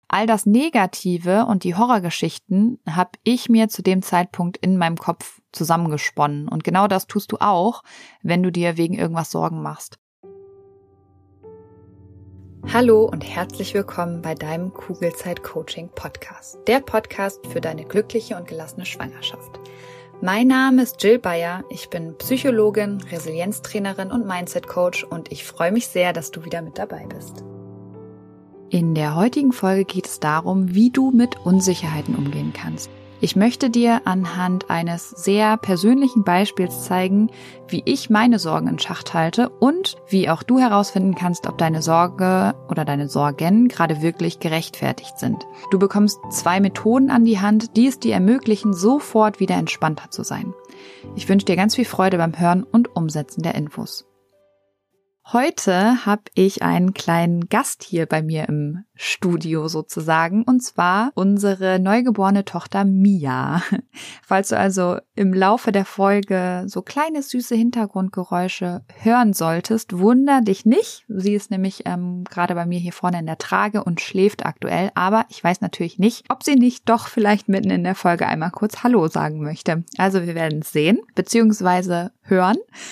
All das Negative und die Horrorgeschichten habe ich mir zu dem Zeitpunkt in meinem Kopf zusammengesponnen. Und genau das tust du auch, wenn du dir wegen irgendwas Sorgen machst. Hallo und herzlich willkommen bei deinem Kugelzeit-Coaching-Podcast. Der Podcast für deine glückliche und gelassene Schwangerschaft. Mein Name ist Jill Bayer, ich bin Psychologin, Resilienztrainerin und Mindset-Coach und ich freue mich sehr, dass du wieder mit dabei bist. In der heutigen Folge geht es darum, wie du mit Unsicherheiten umgehen kannst. Ich möchte dir anhand eines sehr persönlichen Beispiels zeigen, wie ich meine Sorgen in Schach halte und wie auch du herausfinden kannst, ob deine Sorge oder deine Sorgen gerade wirklich gerechtfertigt sind. Du bekommst 2 Methoden an die Hand, die es dir ermöglichen, sofort wieder entspannter zu sein. Ich wünsche dir ganz viel Freude beim Hören und Umsetzen der Infos. Heute habe ich einen kleinen Gast hier bei mir im Studio sozusagen, und zwar unsere neugeborene Tochter Mia. Falls du also im Laufe der Folge so kleine süße Hintergrundgeräusche hören solltest, wunder dich nicht. Sie ist nämlich gerade bei mir hier vorne in der Trage und schläft aktuell, aber ich weiß natürlich nicht, ob sie nicht doch vielleicht mitten in der Folge einmal kurz Hallo sagen möchte. Also wir werden es sehen bzw. hören.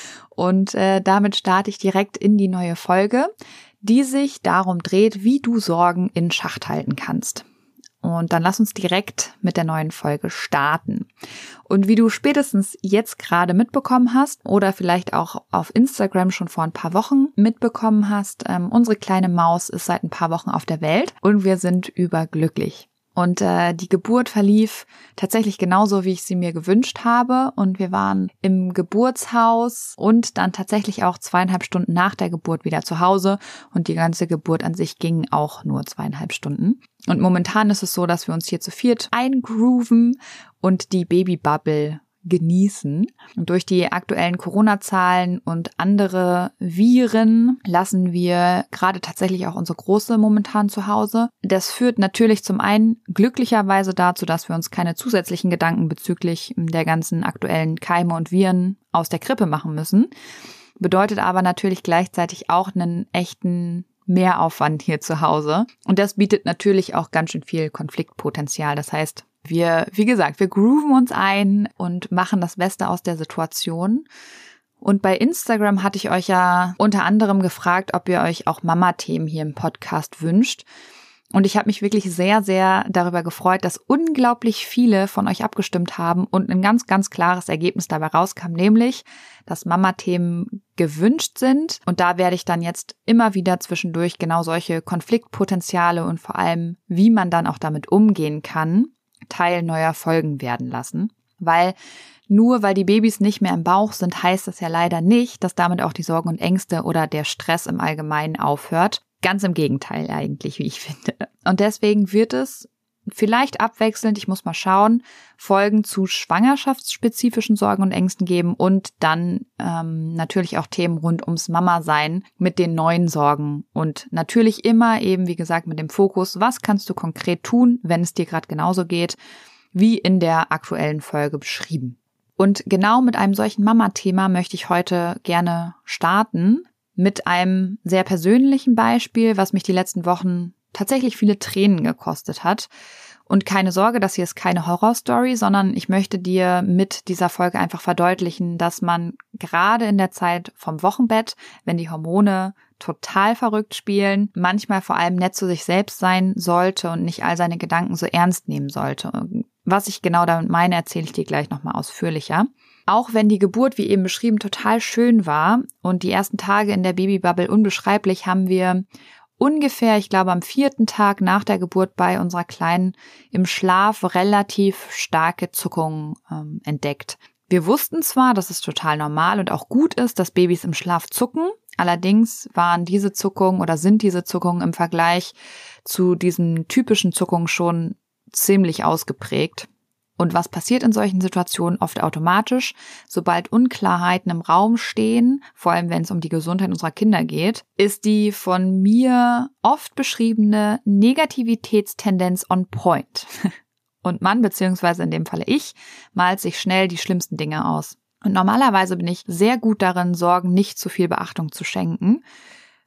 Und damit starte ich direkt in die neue Folge, die sich darum dreht, wie du Sorgen in Schach halten kannst. Und dann lass uns direkt mit der neuen Folge starten. Und wie du spätestens jetzt gerade mitbekommen hast oder vielleicht auch auf Instagram schon vor ein paar Wochen mitbekommen hast, unsere kleine Maus ist seit ein paar Wochen auf der Welt und wir sind überglücklich. Und die Geburt verlief tatsächlich genauso, wie ich sie mir gewünscht habe. Und wir waren im Geburtshaus und dann tatsächlich auch 2,5 Stunden nach der Geburt wieder zu Hause. Und die ganze Geburt an sich ging auch nur 2,5 Stunden. Und momentan ist es so, dass wir uns hier zu viert eingrooven und die Babybubble genießen. Und durch die aktuellen Corona-Zahlen und andere Viren lassen wir gerade tatsächlich auch unsere Große momentan zu Hause. Das führt natürlich zum einen glücklicherweise dazu, dass wir uns keine zusätzlichen Gedanken bezüglich der ganzen aktuellen Keime und Viren aus der Krippe machen müssen. Bedeutet aber natürlich gleichzeitig auch einen echten Mehraufwand hier zu Hause. Und das bietet natürlich auch ganz schön viel Konfliktpotenzial. Das heißt, wir grooven uns ein und machen das Beste aus der Situation. Und bei Instagram hatte ich euch ja unter anderem gefragt, ob ihr euch auch Mama-Themen hier im Podcast wünscht. Und ich habe mich wirklich sehr, sehr darüber gefreut, dass unglaublich viele von euch abgestimmt haben und ein ganz, ganz klares Ergebnis dabei rauskam, nämlich, dass Mama-Themen gewünscht sind. Und da werde ich dann jetzt immer wieder zwischendurch genau solche Konfliktpotenziale und vor allem, wie man dann auch damit umgehen kann, Teil neuer Folgen werden lassen. Weil nur weil die Babys nicht mehr im Bauch sind, heißt das ja leider nicht, dass damit auch die Sorgen und Ängste oder der Stress im Allgemeinen aufhört. Ganz im Gegenteil eigentlich, wie ich finde. Und deswegen wird es vielleicht abwechselnd, ich muss mal schauen, Folgen zu schwangerschaftsspezifischen Sorgen und Ängsten geben und dann natürlich auch Themen rund ums Mama-Sein mit den neuen Sorgen. Und natürlich immer eben, wie gesagt, mit dem Fokus, was kannst du konkret tun, wenn es dir gerade genauso geht, wie in der aktuellen Folge beschrieben. Und genau mit einem solchen Mama-Thema möchte ich heute gerne starten, mit einem sehr persönlichen Beispiel, was mich die letzten Wochen tatsächlich viele Tränen gekostet hat. Und keine Sorge, das hier ist keine Horrorstory, sondern ich möchte dir mit dieser Folge einfach verdeutlichen, dass man gerade in der Zeit vom Wochenbett, wenn die Hormone total verrückt spielen, manchmal vor allem nett zu sich selbst sein sollte und nicht all seine Gedanken so ernst nehmen sollte. Was ich genau damit meine, erzähle ich dir gleich nochmal ausführlicher. Auch wenn die Geburt, wie eben beschrieben, total schön war und die ersten Tage in der Babybubble unbeschreiblich, haben wir ungefähr, ich glaube am 4. Tag nach der Geburt bei unserer Kleinen im Schlaf relativ starke Zuckungen entdeckt. Wir wussten zwar, dass es total normal und auch gut ist, dass Babys im Schlaf zucken. Allerdings waren diese Zuckungen oder sind diese Zuckungen im Vergleich zu diesen typischen Zuckungen schon ziemlich ausgeprägt. Und was passiert in solchen Situationen? Oft automatisch, sobald Unklarheiten im Raum stehen, vor allem wenn es um die Gesundheit unserer Kinder geht, ist die von mir oft beschriebene Negativitätstendenz on point. Und man, beziehungsweise in dem Falle ich, malt sich schnell die schlimmsten Dinge aus. Und normalerweise bin ich sehr gut darin, Sorgen nicht zu viel Beachtung zu schenken,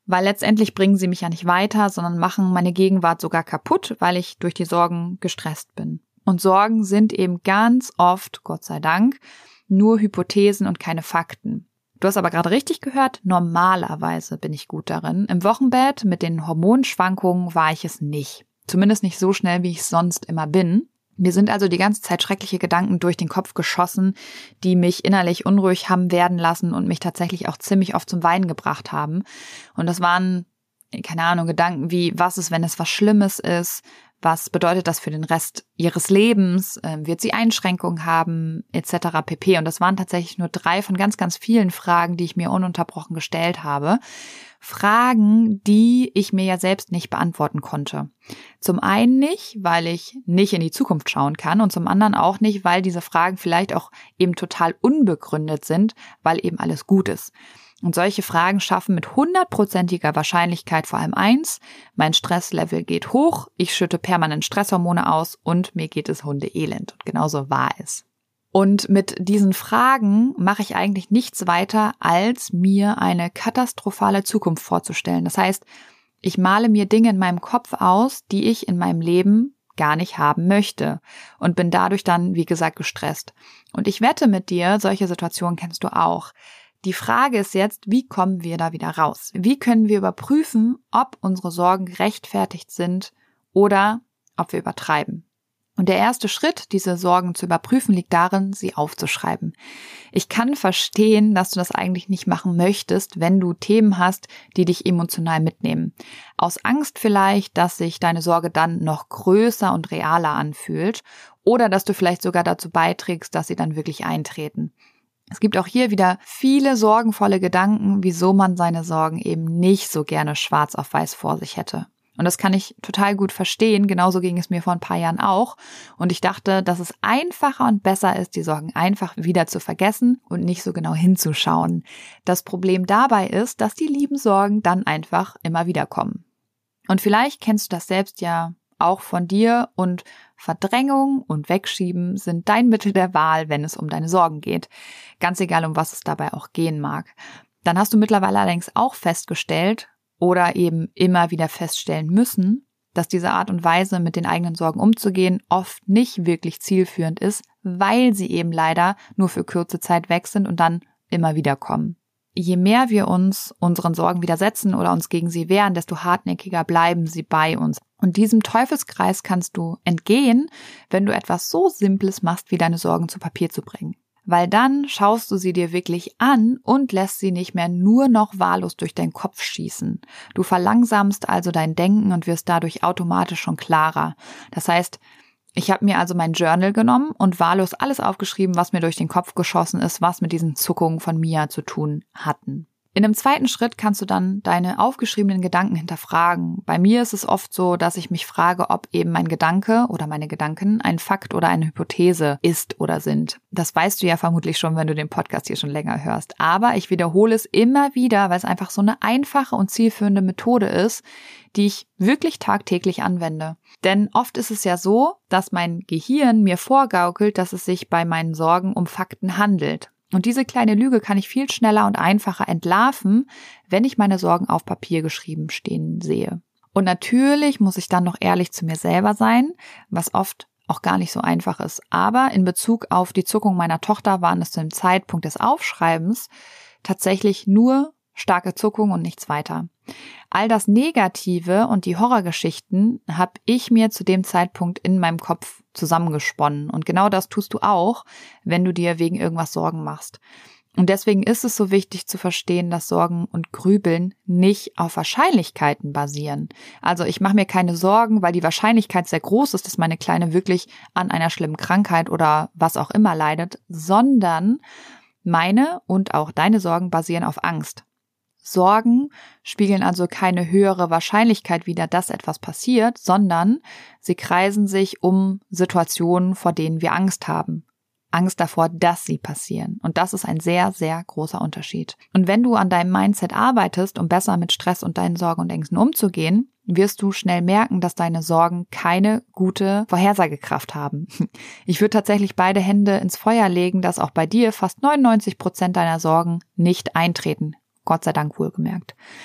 weil letztendlich bringen sie mich ja nicht weiter, sondern machen meine Gegenwart sogar kaputt, weil ich durch die Sorgen gestresst bin. Und Sorgen sind eben ganz oft, Gott sei Dank, nur Hypothesen und keine Fakten. Du hast aber gerade richtig gehört, normalerweise bin ich gut darin. Im Wochenbett mit den Hormonschwankungen war ich es nicht. Zumindest nicht so schnell, wie ich es sonst immer bin. Mir sind also die ganze Zeit schreckliche Gedanken durch den Kopf geschossen, die mich innerlich unruhig haben werden lassen und mich tatsächlich auch ziemlich oft zum Weinen gebracht haben. Und das waren, keine Ahnung, Gedanken wie, was ist, wenn es was Schlimmes ist? Was bedeutet das für den Rest ihres Lebens? Wird sie Einschränkungen haben? Etc. pp. Und das waren tatsächlich nur 3 von ganz, ganz vielen Fragen, die ich mir ununterbrochen gestellt habe. Fragen, die ich mir ja selbst nicht beantworten konnte. Zum einen nicht, weil ich nicht in die Zukunft schauen kann und zum anderen auch nicht, weil diese Fragen vielleicht auch eben total unbegründet sind, weil eben alles gut ist. Und solche Fragen schaffen mit 100%iger Wahrscheinlichkeit vor allem eins: mein Stresslevel geht hoch, ich schütte permanent Stresshormone aus und mir geht es hundeelend. Und genauso war es. Und mit diesen Fragen mache ich eigentlich nichts weiter, als mir eine katastrophale Zukunft vorzustellen. Das heißt, ich male mir Dinge in meinem Kopf aus, die ich in meinem Leben gar nicht haben möchte und bin dadurch dann, wie gesagt, gestresst. Und ich wette mit dir, solche Situationen kennst du auch. Die Frage ist jetzt, wie kommen wir da wieder raus? Wie können wir überprüfen, ob unsere Sorgen gerechtfertigt sind oder ob wir übertreiben? Und der erste Schritt, diese Sorgen zu überprüfen, liegt darin, sie aufzuschreiben. Ich kann verstehen, dass du das eigentlich nicht machen möchtest, wenn du Themen hast, die dich emotional mitnehmen. Aus Angst vielleicht, dass sich deine Sorge dann noch größer und realer anfühlt oder dass du vielleicht sogar dazu beiträgst, dass sie dann wirklich eintreten. Es gibt auch hier wieder viele sorgenvolle Gedanken, wieso man seine Sorgen eben nicht so gerne schwarz auf weiß vor sich hätte. Und das kann ich total gut verstehen. Genauso ging es mir vor ein paar Jahren auch. Und ich dachte, dass es einfacher und besser ist, die Sorgen einfach wieder zu vergessen und nicht so genau hinzuschauen. Das Problem dabei ist, dass die lieben Sorgen dann einfach immer wieder kommen. Und vielleicht kennst du das selbst ja auch von dir, und Verdrängung und Wegschieben sind dein Mittel der Wahl, wenn es um deine Sorgen geht. Ganz egal, um was es dabei auch gehen mag. Dann hast du mittlerweile allerdings auch festgestellt oder eben immer wieder feststellen müssen, dass diese Art und Weise, mit den eigenen Sorgen umzugehen, oft nicht wirklich zielführend ist, weil sie eben leider nur für kurze Zeit weg sind und dann immer wieder kommen. Je mehr wir uns unseren Sorgen widersetzen oder uns gegen sie wehren, desto hartnäckiger bleiben sie bei uns. Und diesem Teufelskreis kannst du entgehen, wenn du etwas so Simples machst, wie deine Sorgen zu Papier zu bringen. Weil dann schaust du sie dir wirklich an und lässt sie nicht mehr nur noch wahllos durch deinen Kopf schießen. Du verlangsamst also dein Denken und wirst dadurch automatisch schon klarer. Das heißt, ich habe mir also mein Journal genommen und wahllos alles aufgeschrieben, was mir durch den Kopf geschossen ist, was mit diesen Zuckungen von Mia zu tun hatten. In einem zweiten Schritt kannst du dann deine aufgeschriebenen Gedanken hinterfragen. Bei mir ist es oft so, dass ich mich frage, ob eben mein Gedanke oder meine Gedanken ein Fakt oder eine Hypothese ist oder sind. Das weißt du ja vermutlich schon, wenn du den Podcast hier schon länger hörst. Aber ich wiederhole es immer wieder, weil es einfach so eine einfache und zielführende Methode ist, die ich wirklich tagtäglich anwende. Denn oft ist es ja so, dass mein Gehirn mir vorgaukelt, dass es sich bei meinen Sorgen um Fakten handelt. Und diese kleine Lüge kann ich viel schneller und einfacher entlarven, wenn ich meine Sorgen auf Papier geschrieben stehen sehe. Und natürlich muss ich dann noch ehrlich zu mir selber sein, was oft auch gar nicht so einfach ist. Aber in Bezug auf die Zuckung meiner Tochter waren es zu dem Zeitpunkt des Aufschreibens tatsächlich nur starke Zuckung und nichts weiter. All das Negative und die Horrorgeschichten habe ich mir zu dem Zeitpunkt in meinem Kopf zusammengesponnen. Und genau das tust du auch, wenn du dir wegen irgendwas Sorgen machst. Und deswegen ist es so wichtig zu verstehen, dass Sorgen und Grübeln nicht auf Wahrscheinlichkeiten basieren. Also ich mache mir keine Sorgen, weil die Wahrscheinlichkeit sehr groß ist, dass meine Kleine wirklich an einer schlimmen Krankheit oder was auch immer leidet, sondern meine und auch deine Sorgen basieren auf Angst. Sorgen spiegeln also keine höhere Wahrscheinlichkeit wider, dass etwas passiert, sondern sie kreisen sich um Situationen, vor denen wir Angst haben. Angst davor, dass sie passieren. Und das ist ein sehr, sehr großer Unterschied. Und wenn du an deinem Mindset arbeitest, um besser mit Stress und deinen Sorgen und Ängsten umzugehen, wirst du schnell merken, dass deine Sorgen keine gute Vorhersagekraft haben. Ich würde tatsächlich beide Hände ins Feuer legen, dass auch bei dir fast 99% deiner Sorgen nicht eintreten. Gott sei Dank wohlgemerkt.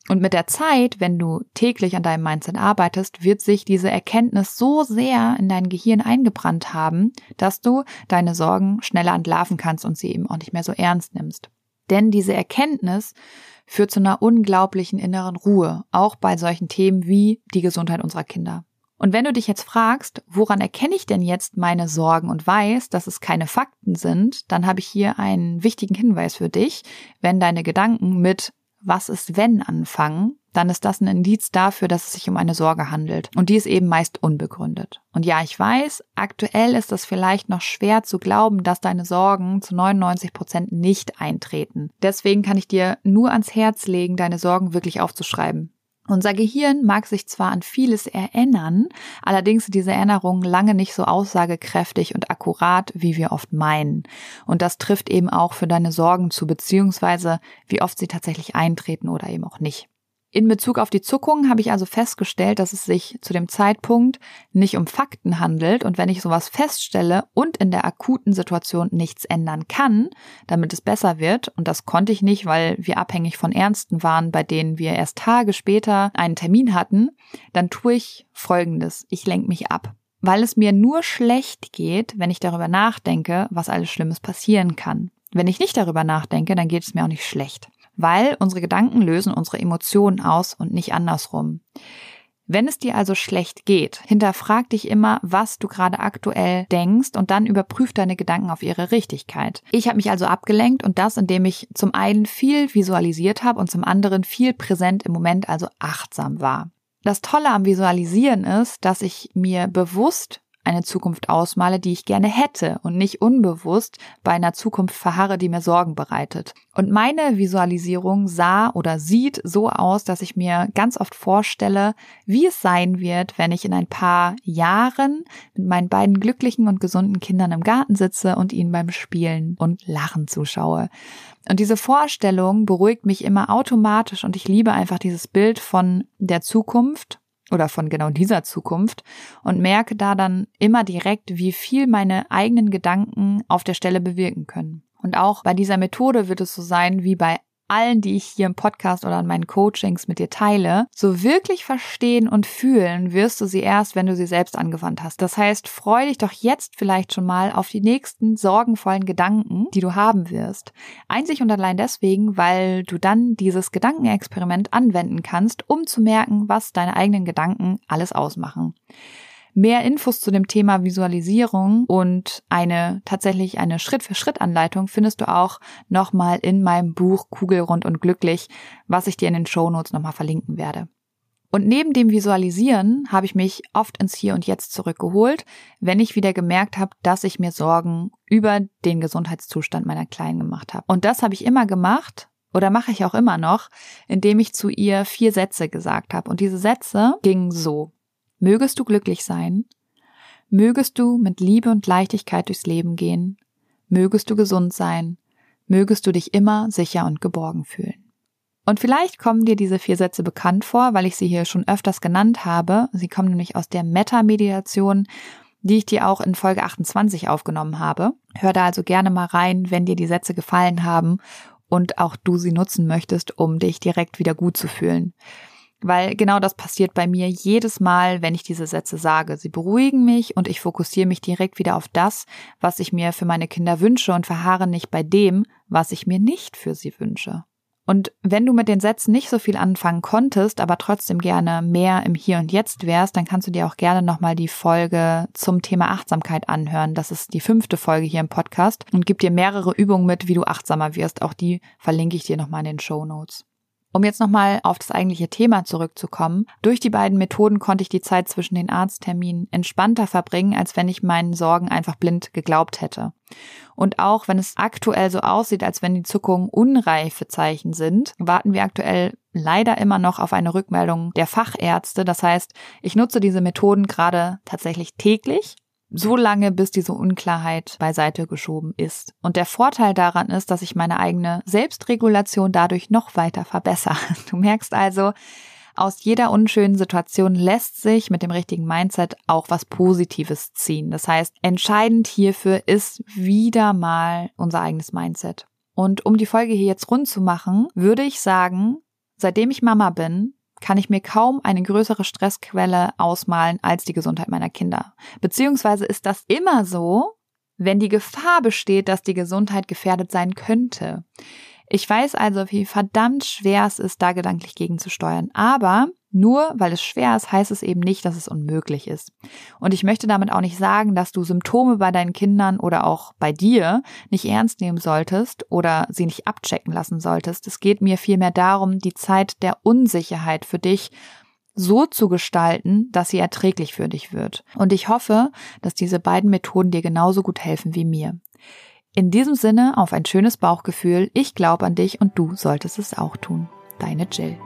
Und mit der Zeit, wenn du täglich an deinem Mindset arbeitest, wird sich diese Erkenntnis so sehr in dein Gehirn eingebrannt haben, dass du deine Sorgen schneller entlarven kannst und sie eben auch nicht mehr so ernst nimmst. Denn diese Erkenntnis führt zu einer unglaublichen inneren Ruhe, auch bei solchen Themen wie die Gesundheit unserer Kinder. Und wenn du dich jetzt fragst, woran erkenne ich denn jetzt meine Sorgen und weiß, dass es keine Fakten sind, dann habe ich hier einen wichtigen Hinweis für dich. Wenn deine Gedanken mit "Was ist wenn" anfangen, dann ist das ein Indiz dafür, dass es sich um eine Sorge handelt. Und die ist eben meist unbegründet. Und ja, ich weiß, aktuell ist es vielleicht noch schwer zu glauben, dass deine Sorgen zu 99% nicht eintreten. Deswegen kann ich dir nur ans Herz legen, deine Sorgen wirklich aufzuschreiben. Unser Gehirn mag sich zwar an vieles erinnern, allerdings sind diese Erinnerungen lange nicht so aussagekräftig und akkurat, wie wir oft meinen. Und das trifft eben auch für deine Sorgen zu, beziehungsweise wie oft sie tatsächlich eintreten oder eben auch nicht. In Bezug auf die Zuckungen habe ich also festgestellt, dass es sich zu dem Zeitpunkt nicht um Fakten handelt und wenn ich sowas feststelle und in der akuten Situation nichts ändern kann, damit es besser wird, und das konnte ich nicht, weil wir abhängig von Ärzten waren, bei denen wir erst Tage später einen Termin hatten, dann tue ich Folgendes: Ich lenke mich ab. Weil es mir nur schlecht geht, wenn ich darüber nachdenke, was alles Schlimmes passieren kann. Wenn ich nicht darüber nachdenke, dann geht es mir auch nicht schlecht. Weil unsere Gedanken lösen unsere Emotionen aus und nicht andersrum. Wenn es dir also schlecht geht, hinterfrag dich immer, was du gerade aktuell denkst und dann überprüf deine Gedanken auf ihre Richtigkeit. Ich habe mich also abgelenkt und das, indem ich zum einen viel visualisiert habe und zum anderen viel präsent im Moment, also achtsam war. Das Tolle am Visualisieren ist, dass ich mir bewusst eine Zukunft ausmale, die ich gerne hätte und nicht unbewusst bei einer Zukunft verharre, die mir Sorgen bereitet. Und meine Visualisierung sah oder sieht so aus, dass ich mir ganz oft vorstelle, wie es sein wird, wenn ich in ein paar Jahren mit meinen beiden glücklichen und gesunden Kindern im Garten sitze und ihnen beim Spielen und Lachen zuschaue. Und diese Vorstellung beruhigt mich immer automatisch und ich liebe einfach dieses Bild von der Zukunft oder von genau dieser Zukunft und merke da dann immer direkt, wie viel meine eigenen Gedanken auf der Stelle bewirken können. Und auch bei dieser Methode wird es so sein, wie bei allen, die ich hier im Podcast oder in meinen Coachings mit dir teile, so wirklich verstehen und fühlen wirst du sie erst, wenn du sie selbst angewandt hast. Das heißt, freu dich doch jetzt vielleicht schon mal auf die nächsten sorgenvollen Gedanken, die du haben wirst. Einzig und allein deswegen, weil du dann dieses Gedankenexperiment anwenden kannst, um zu merken, was deine eigenen Gedanken alles ausmachen. Mehr Infos zu dem Thema Visualisierung und tatsächlich eine Schritt-für-Schritt-Anleitung findest du auch nochmal in meinem Buch Kugelrund und glücklich, was ich dir in den Shownotes nochmal verlinken werde. Und neben dem Visualisieren habe ich mich oft ins Hier und Jetzt zurückgeholt, wenn ich wieder gemerkt habe, dass ich mir Sorgen über den Gesundheitszustand meiner Kleinen gemacht habe. Und das habe ich immer gemacht oder mache ich auch immer noch, indem ich zu ihr 4 Sätze gesagt habe. Und diese Sätze gingen so: Mögest du glücklich sein, mögest du mit Liebe und Leichtigkeit durchs Leben gehen, mögest du gesund sein, mögest du dich immer sicher und geborgen fühlen. Und vielleicht kommen dir diese 4 Sätze bekannt vor, weil ich sie hier schon öfters genannt habe. Sie kommen nämlich aus der Metta-Meditation, die ich dir auch in Folge 28 aufgenommen habe. Hör da also gerne mal rein, wenn dir die Sätze gefallen haben und auch du sie nutzen möchtest, um dich direkt wieder gut zu fühlen. Weil genau das passiert bei mir jedes Mal, wenn ich diese Sätze sage. Sie beruhigen mich und ich fokussiere mich direkt wieder auf das, was ich mir für meine Kinder wünsche und verharre nicht bei dem, was ich mir nicht für sie wünsche. Und wenn du mit den Sätzen nicht so viel anfangen konntest, aber trotzdem gerne mehr im Hier und Jetzt wärst, dann kannst du dir auch gerne nochmal die Folge zum Thema Achtsamkeit anhören. Das ist die 5. Folge hier im Podcast und gibt dir mehrere Übungen mit, wie du achtsamer wirst. Auch die verlinke ich dir nochmal in den Shownotes. Um jetzt nochmal auf das eigentliche Thema zurückzukommen, durch die beiden Methoden konnte ich die Zeit zwischen den Arztterminen entspannter verbringen, als wenn ich meinen Sorgen einfach blind geglaubt hätte. Und auch wenn es aktuell so aussieht, als wenn die Zuckungen unreife Zeichen sind, warten wir aktuell leider immer noch auf eine Rückmeldung der Fachärzte. Das heißt, ich nutze diese Methoden gerade tatsächlich täglich, so lange, bis diese Unklarheit beiseite geschoben ist. Und der Vorteil daran ist, dass ich meine eigene Selbstregulation dadurch noch weiter verbessere. Du merkst also, aus jeder unschönen Situation lässt sich mit dem richtigen Mindset auch was Positives ziehen. Das heißt, entscheidend hierfür ist wieder mal unser eigenes Mindset. Und um die Folge hier jetzt rund zu machen, würde ich sagen, seitdem ich Mama bin, kann ich mir kaum eine größere Stressquelle ausmalen als die Gesundheit meiner Kinder. Beziehungsweise ist das immer so, wenn die Gefahr besteht, dass die Gesundheit gefährdet sein könnte. Ich weiß also, wie verdammt schwer es ist, da gedanklich gegenzusteuern. Aber nur weil es schwer ist, heißt es eben nicht, dass es unmöglich ist. Und ich möchte damit auch nicht sagen, dass du Symptome bei deinen Kindern oder auch bei dir nicht ernst nehmen solltest oder sie nicht abchecken lassen solltest. Es geht mir vielmehr darum, die Zeit der Unsicherheit für dich so zu gestalten, dass sie erträglich für dich wird. Und ich hoffe, dass diese beiden Methoden dir genauso gut helfen wie mir. In diesem Sinne auf ein schönes Bauchgefühl. Ich glaube an dich und du solltest es auch tun. Deine Jill.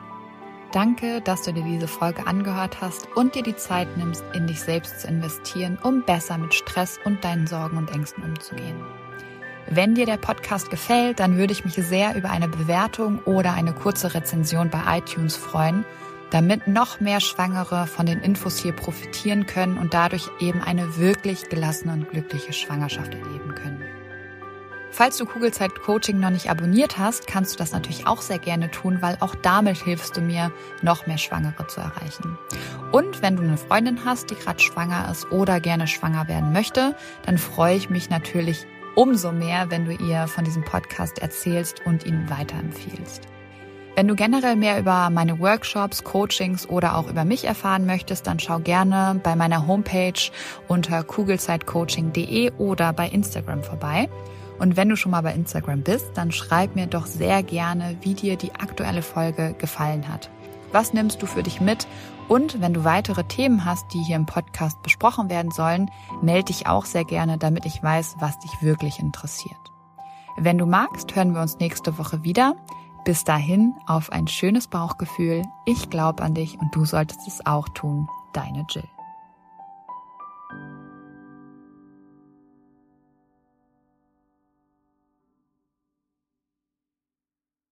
Danke, dass du dir diese Folge angehört hast und dir die Zeit nimmst, in dich selbst zu investieren, um besser mit Stress und deinen Sorgen und Ängsten umzugehen. Wenn dir der Podcast gefällt, dann würde ich mich sehr über eine Bewertung oder eine kurze Rezension bei iTunes freuen, damit noch mehr Schwangere von den Infos hier profitieren können und dadurch eben eine wirklich gelassene und glückliche Schwangerschaft erleben können. Falls du Kugelzeit-Coaching noch nicht abonniert hast, kannst du das natürlich auch sehr gerne tun, weil auch damit hilfst du mir, noch mehr Schwangere zu erreichen. Und wenn du eine Freundin hast, die gerade schwanger ist oder gerne schwanger werden möchte, dann freue ich mich natürlich umso mehr, wenn du ihr von diesem Podcast erzählst und ihn weiterempfiehlst. Wenn du generell mehr über meine Workshops, Coachings oder auch über mich erfahren möchtest, dann schau gerne bei meiner Homepage unter kugelzeitcoaching.de oder bei Instagram vorbei. Und wenn du schon mal bei Instagram bist, dann schreib mir doch sehr gerne, wie dir die aktuelle Folge gefallen hat. Was nimmst du für dich mit? Und wenn du weitere Themen hast, die hier im Podcast besprochen werden sollen, melde dich auch sehr gerne, damit ich weiß, was dich wirklich interessiert. Wenn du magst, hören wir uns nächste Woche wieder. Bis dahin, auf ein schönes Bauchgefühl. Ich glaube an dich und du solltest es auch tun. Deine Jill.